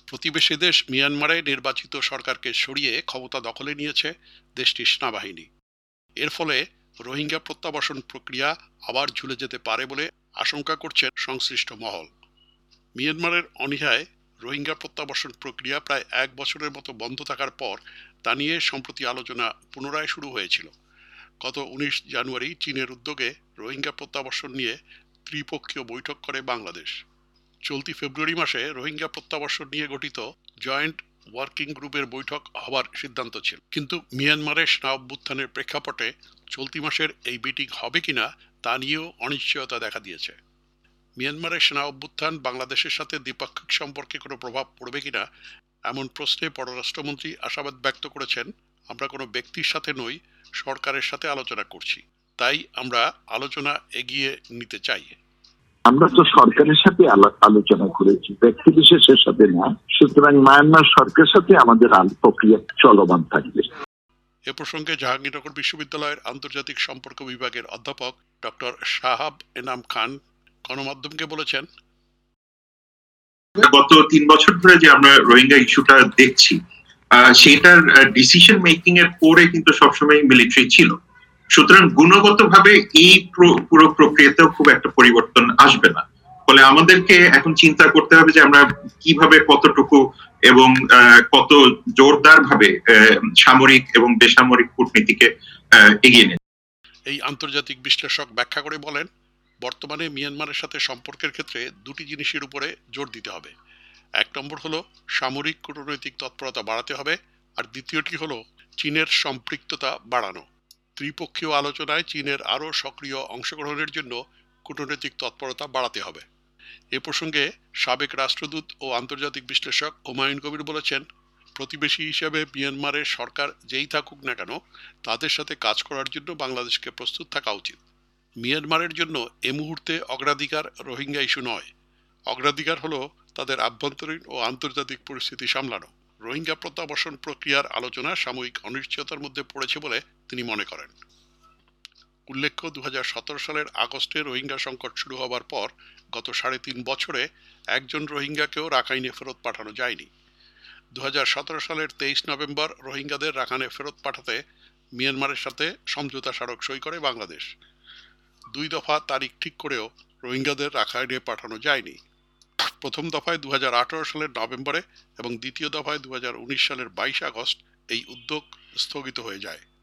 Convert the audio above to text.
প্রতিবেশী দেশ মিয়ানমারে নির্বাচিত সরকারকে সরিয়ে ক্ষমতা দখলে নিয়েছে দেশটির সেনাবাহিনী। এর ফলে রোহিঙ্গা প্রত্যাবাসন প্রক্রিয়া আবার ঝুলে যেতে পারে বলে আশঙ্কা করছেন সংশ্লিষ্ট মহল। মিয়ানমারের অনীহায় রোহিঙ্গা প্রত্যাবাসন প্রক্রিয়া প্রায় 1 বছরের মতো বন্ধ থাকার পর তা নিয়ে সম্প্রতি আলোচনা পুনরায় শুরু হয়েছিল। গত 19 জানুয়ারি চীনের উদ্যোগে রোহিঙ্গা প্রত্যাবাসন নিয়ে ত্রিপক্ষীয় বৈঠক করে বাংলাদেশ। চলতি ফেব্রুয়ারি মাসে রোহিঙ্গা প্রত্যাবাসন নিয়ে গঠিত জয়েন্ট ওয়ার্কিং গ্রুপের বৈঠক হবার সিদ্ধান্ত ছিল, কিন্তু মিয়ানমারের সেনা অভ্যুত্থানের প্রেক্ষাপটে চলতি মাসের এই মিটিং হবে কিনা তা নিয়েও অনিশ্চয়তা দেখা দিয়েছে। মিয়ানমারের সেনা অভ্যুত্থান বাংলাদেশের সাথে দ্বিপাক্ষিক সম্পর্কে কোনো প্রভাব পড়বে কিনা এমন প্রশ্নে পররাষ্ট্রমন্ত্রী আশাবাদ ব্যক্ত করেছেন, আমরা কোনো ব্যক্তির সাথে নই, সরকারের সাথে আলোচনা করছি, তাই আমরা আলোচনা এগিয়ে নিতে চাই। আমরা তো সরকারের সাথে আলোচনা করেছি, ব্যক্তি বিশেষের সাথে না। সুতরাং মায়ানমার সরকারের সাথে আমাদের প্রক্রিয়া চলমান থাকবে। এ প্রসঙ্গে জাহাঙ্গীরনগর বিশ্ববিদ্যালয়ের আন্তর্জাতিক সম্পর্ক বিভাগের অধ্যাপক ডক্টর শাহাব এনাম খান গণমাধ্যমকে বলেছেন, গত 3 বছর ধরে যে আমরা রোহিঙ্গা ইস্যুটা দেখছি, সেটার ডিসিশন মেকিং এর পরে কিন্তু সবসময় মিলিটারি ছিল। সুতরাং গুণগতভাবে এই পুরো প্রক্রিয়াতেও খুব একটা পরিবর্তন আসবে না। ফলে আমাদেরকে এখন চিন্তা করতে হবে যে আমরা কিভাবে, কতটুকু এবং কত জোরদার ভাবে সামরিক এবং বেসামরিক কূটনীতিকে এগিয়ে নেন। এই আন্তর্জাতিক বিশ্লেষক ব্যাখ্যা করে বলেন, বর্তমানে মিয়ানমারের সাথে সম্পর্কের ক্ষেত্রে দুটি জিনিসের উপরে জোর দিতে হবে। 1 নম্বর হলো সামরিক কূটনৈতিক তৎপরতা বাড়াতে হবে, আর দ্বিতীয়টি হলো চীনের সম্পৃক্ততা বাড়ানো। ত্রিপক্ষীয় আলোচনায় চীনের আরও সক্রিয় অংশগ্রহণের জন্য কূটনৈতিক তৎপরতা বাড়াতে হবে। এ প্রসঙ্গে সাবেক রাষ্ট্রদূত ও আন্তর্জাতিক বিশ্লেষক হুমায়ুন কবির বলেছেন, প্রতিবেশী হিসেবে মিয়ানমারের সরকার যেই থাকুক না কেন, তাদের সাথে কাজ করার জন্য বাংলাদেশকে প্রস্তুত থাকা উচিত। মিয়ানমারের জন্য এ মুহূর্তে অগ্রাধিকার রোহিঙ্গা ইস্যু নয়, অগ্রাধিকার হলো তাদের আভ্যন্তরীণ ও আন্তর্জাতিক পরিস্থিতি সামলানো। রোহিঙ্গা প্রত্যাবাসন প্রক্রিয়ার আলোচনা সাময়িক অনিশ্চয়তার মধ্যে পড়েছে বলে তিনি মনে করেন। উল্লেখ্য, 2017 সালের আগস্টে রোহিঙ্গা সংকট শুরু হবার পর গত 3.5 বছরে একজন রোহিঙ্গাকেও রাখাইনে ফেরত পাঠানো যায়নি। 2017 সালের 23 নভেম্বর রোহিঙ্গাদের রাখাইনে ফেরত পাঠাতে মিয়ানমারের সাথে সমঝোতা স্মারক সই করে বাংলাদেশ। 2 দফা তারিখ ঠিক করেও রোহিঙ্গাদের রাখাইনে পাঠানো যায়নি। প্রথম দফায় 2018 সালের নভেম্বরে এবং দ্বিতীয় দফায় 2019 সালের 22 আগস্ট এই উদ্যোগ স্থগিত হয়ে যায়।